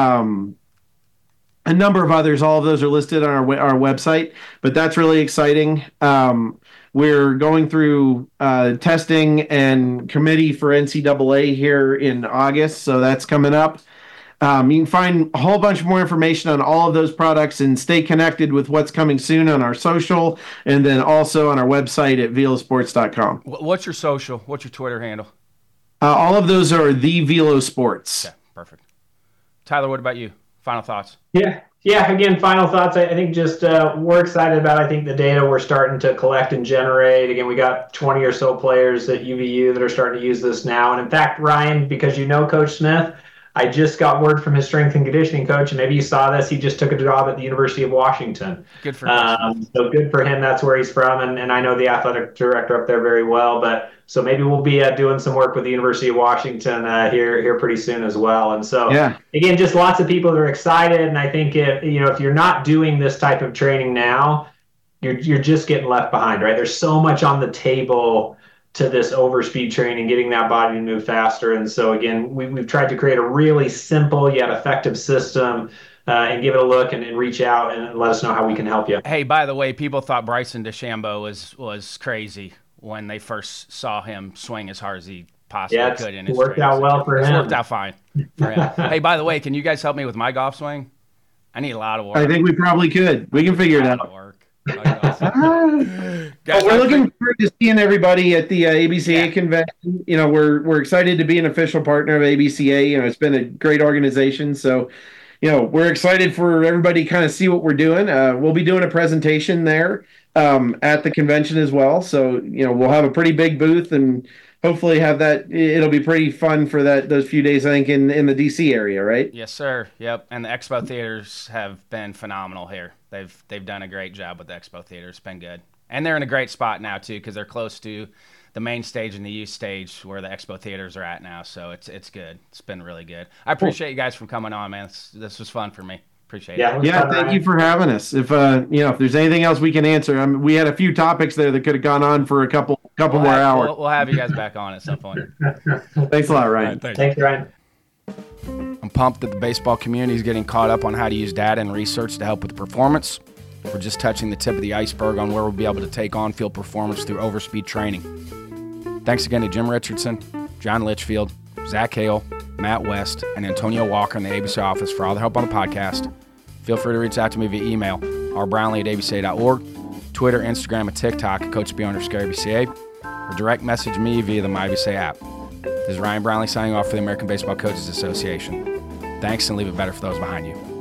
a number of others. All of those are listed on our website, but that's really exciting. We're going through testing and committee for NCAA here in August, so that's coming up. You can find a whole bunch more information on all of those products and stay connected with what's coming soon on our social and then also on our website at velosports.com. What's your social? What's your Twitter handle? All of those are the Velo Sports. Okay, perfect. Tyler, what about you? Final thoughts? Yeah. Again, final thoughts. I think just we're excited about, the data we're starting to collect and generate. Again, we got 20 or so players at UVU that are starting to use this now. And in fact, Ryan, because Coach Smith, I just got word from his strength and conditioning coach, and maybe you saw this, he just took a job at the University of Washington. Good for him. So good for him. That's where he's from. And I know the athletic director up there very well. But so maybe we'll be doing some work with the University of Washington here pretty soon as well. And so, Again, just lots of people that are excited. And I think if you're not doing this type of training now, you're just getting left behind, right? There's so much on the table to this overspeed training, getting that body to move faster. And so again, we've tried to create a really simple yet effective system and give it a look and reach out and let us know how we can help you. Hey, by the way, people thought Bryson DeChambeau was crazy when they first saw him swing as hard as he possibly could in his worked training. Out well for him. It worked out fine for him. Hey, by the way, can you guys help me with my golf swing? I need a lot of work. I think we probably could. We can figure it out. Work. Guys, we're looking forward to seeing everybody at the ABCA convention. You know, we're excited to be an official partner of ABCA. You know, it's been a great organization. So, you know, we're excited for everybody to kind of see what we're doing. We'll be doing a presentation there at the convention as well. So, you know, we'll have a pretty big booth and hopefully have that. It'll be pretty fun for those few days, I think, in the DC area, right? Yes, sir. Yep. And the Expo Theaters have been phenomenal here. They've done a great job with the Expo Theater. It's been good. And they're in a great spot now, too, because they're close to the main stage and the youth stage where the Expo Theaters are at now. So it's good. It's been really good. I appreciate you guys for coming on, man. This was fun for me. Appreciate it. Yeah, thank you for having us. If if there's anything else we can answer, we had a few topics there that could have gone on for a couple more hours. We'll have you guys back on at some point. Thanks a lot, Ryan. Right, thank you, Ryan. I'm pumped that the baseball community is getting caught up on how to use data and research to help with performance. We're just touching the tip of the iceberg on where we'll be able to take on field performance through overspeed training. Thanks again to Jim Richardson, John Litchfield, Zach Hale, Matt West, and Antonio Walker in the ABC office for all the help on the podcast. Feel free to reach out to me via email, rbrownlee@abca.org, Twitter, Instagram, and TikTok at CoachB_ABCA, or direct message me via the MyABCA app. This is Ryan Brownlee signing off for the American Baseball Coaches Association. Thanks, and leave it better for those behind you.